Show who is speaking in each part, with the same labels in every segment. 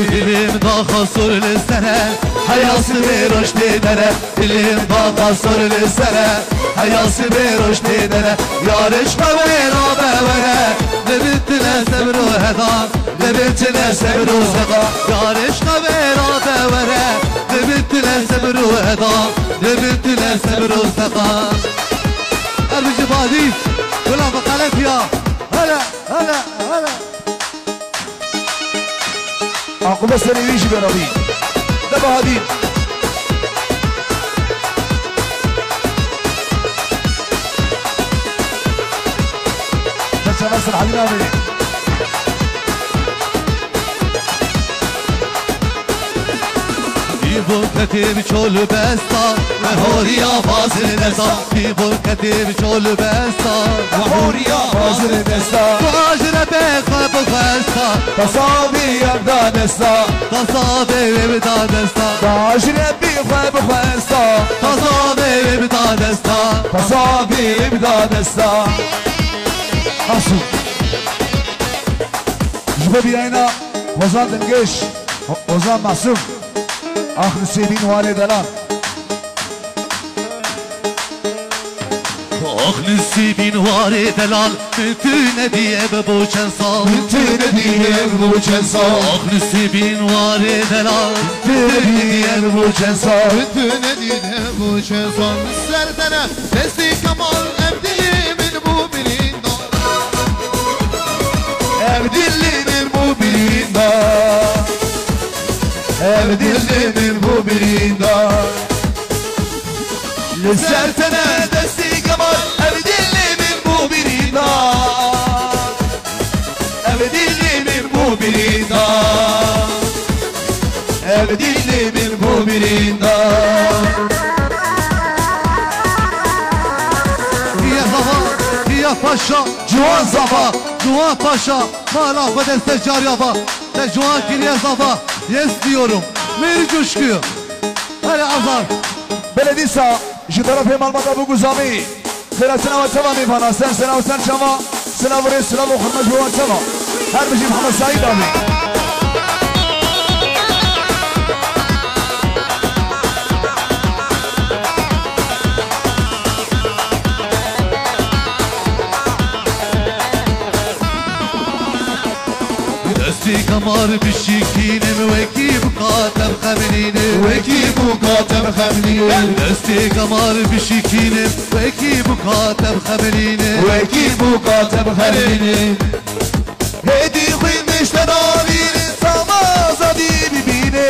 Speaker 1: dilim daha sorulu sene hayası bir hoş didere dilim daha sorulu sene hayası bir hoş didere yarışma beraber ne bittiler sebru hedan ne bittiler sebru hedan yarışma beraber ne bittiler sebru hedan ne bittiler sebru hedan Erbici Badi Kula bakalım ya Hala hala hala
Speaker 2: عقوبة سنويش برابي دبا هادي بس نصر حلينا مني
Speaker 1: Bibur ketib çol besta Mehoriya fazil nesa Bibur ketib çol besta
Speaker 2: وحوريا حاضر دستا
Speaker 1: Tuajre be khab khasta
Speaker 2: تصابي يبدا دستا
Speaker 1: Tasabe ebda desta
Speaker 2: عاشر بي خيب خيستا
Speaker 1: Tasabe ebda desta
Speaker 2: تصابي يبدا دستا حسو جبابي عينا وزان دنقش وزان معصوم آخر السيبين والدلان
Speaker 1: Ahlisi bin var delal Bütün hediye bu çensal
Speaker 2: Bütün hediye bu çensal
Speaker 1: Ahlisi bin var delal
Speaker 2: Bütün hediye bu çensal
Speaker 3: Bütün edine bu şezon Serdene Destek Kemal Evdilimin bu birinde
Speaker 2: Evdilimin bu birinde Evdilimin bu birinde Sertene destek Kemal Evdilimin bu birinde Evdilimin bu birinde Evdilimin bu birinde
Speaker 1: Diye Zafa Diye Paşa Cuan Zafa Cuan Paşa Hala bedeste cariyaba Te Cuan Kiliye Zafa Yes diyorum Meri coşkuyu Hele azar
Speaker 2: Belediysa şu tarafı malmada bu guzami Sıra sınav çava mi bana sen sınav sen çava Sınav vurur sınav okunma juvan çava Her bir şey Muhammed Said abi
Speaker 1: Desti kamar bişikinin Veki bu katem kheminin
Speaker 3: Veki bu katem khemlinin
Speaker 1: Desti kamar bişikinin Veki bu katem kheminin
Speaker 2: Veki bu katem khemlinin Hedi kıymış tenavinin Samaz adi bibine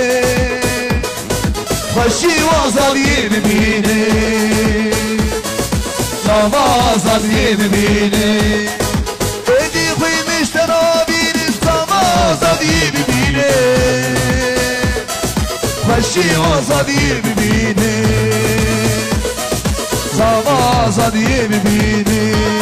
Speaker 2: Hoşi vaz adi bibine Samaz adi bibine Hedi kıymış tenavinin Samaz adi bibine Hoşi vaz adi bibine Samaz adi bibine